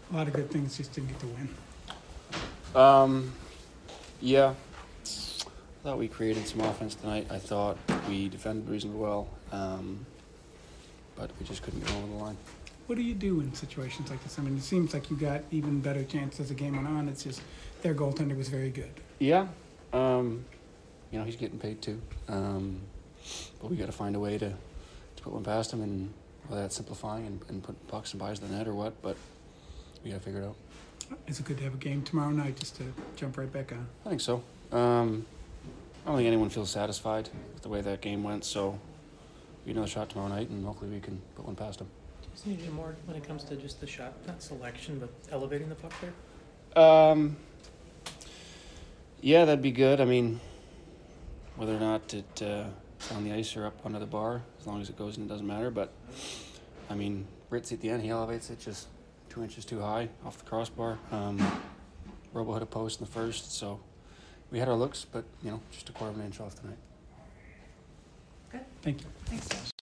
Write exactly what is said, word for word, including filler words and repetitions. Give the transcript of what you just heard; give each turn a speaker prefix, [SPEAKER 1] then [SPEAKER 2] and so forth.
[SPEAKER 1] A lot of good things, just didn't get to win.
[SPEAKER 2] Um, yeah. I thought we created some offense tonight. I thought we defended reasonably well, um, but we just couldn't get over the line.
[SPEAKER 1] What do you do in situations like this? I mean, it seems like you got even better chances as the game went on. It's just their goaltender was very good.
[SPEAKER 2] Yeah. Um, you know, he's getting paid too. Um, but we got to find a way to, to put one past him, and whether that's simplifying and, and put pucks and buys the net or what, but we got to figure it out.
[SPEAKER 1] Is it good to have a game tomorrow night just to jump right back on?
[SPEAKER 2] I think so. Um, I don't think anyone feels satisfied with the way that game went, so we another shot tomorrow night, and hopefully we can put one past them.
[SPEAKER 3] Do you need to do more when it comes to just the shot, not selection, but elevating the puck there?
[SPEAKER 2] Um, yeah, that'd be good. I mean, whether or not it, uh, it's on the ice or up under the bar, as long as it goes in, it doesn't matter. But, I mean, Ritz at the end, he elevates it just two inches too high off the crossbar. Um, Robo hit a post in the first, so we had our looks, but, you know, just a quarter of an inch off tonight.
[SPEAKER 4] Good.
[SPEAKER 1] Thank you.
[SPEAKER 4] Thanks, Josh.